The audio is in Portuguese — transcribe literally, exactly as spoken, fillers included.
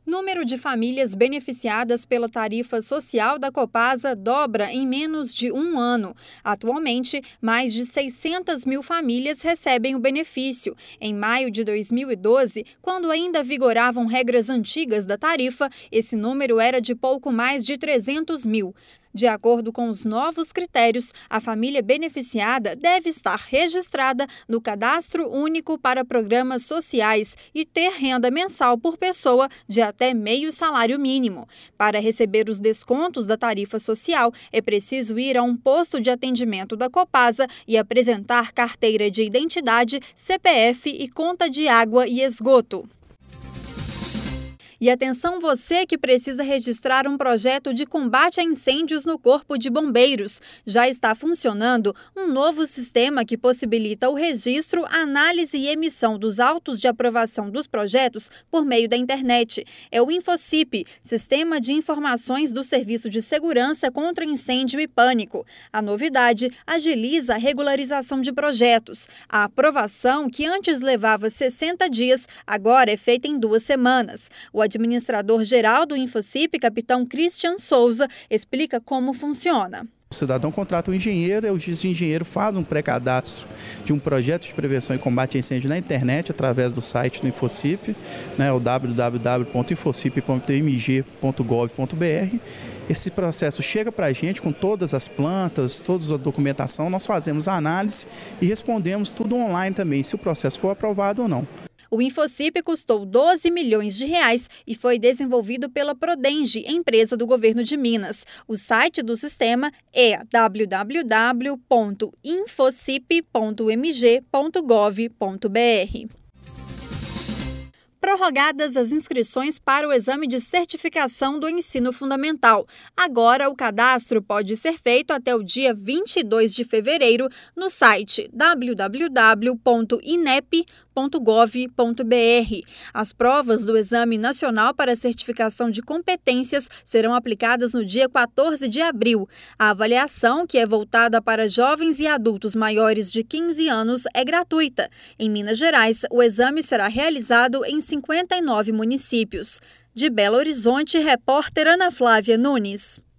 Número de famílias beneficiadas pela tarifa social da Copasa dobra em menos de um ano. Atualmente, mais de seiscentas mil famílias recebem o benefício. Em maio de dois mil e doze, quando ainda vigoravam regras antigas da tarifa, esse número era de pouco mais de trezentos mil. De acordo com os novos critérios, a família beneficiada deve estar registrada no Cadastro Único para Programas Sociais e ter renda mensal por pessoa de até meio salário mínimo. Para receber os descontos da tarifa social, é preciso ir a um posto de atendimento da Copasa e apresentar carteira de identidade, C P F e conta de água e esgoto. E atenção você que precisa registrar um projeto de combate a incêndios no Corpo de Bombeiros. Já está funcionando um novo sistema que possibilita o registro, análise e emissão dos autos de aprovação dos projetos por meio da internet. É o InfoCIP, Sistema de Informações do Serviço de Segurança contra Incêndio e Pânico. A novidade agiliza a regularização de projetos. A aprovação, que antes levava sessenta dias, agora é feita em duas semanas. O administrador-geral do InfoCIP, capitão Christian Souza, explica como funciona. O cidadão contrata um engenheiro e o engenheiro faz um pré-cadastro de um projeto de prevenção e combate a incêndio na internet através do site do InfoCIP, né, o w w w ponto infocip ponto m g ponto gov ponto b r. Esse processo chega para a gente com todas as plantas, toda a documentação, nós fazemos a análise e respondemos tudo online também, se o processo for aprovado ou não. O InfoCIP custou doze milhões de reais e foi desenvolvido pela Prodenge, empresa do governo de Minas. O site do sistema é w w w ponto infocip ponto m g ponto gov ponto b r. Prorrogadas as inscrições para o exame de certificação do ensino fundamental. Agora, o cadastro pode ser feito até o dia vinte e dois de fevereiro no site w w w ponto inep ponto gov ponto b r. As provas do Exame Nacional para Certificação de Competências serão aplicadas no dia quatorze de abril. A avaliação, que é voltada para jovens e adultos maiores de quinze anos, é gratuita. Em Minas Gerais, o exame será realizado em cinquenta e nove municípios. De Belo Horizonte, repórter Ana Flávia Nunes.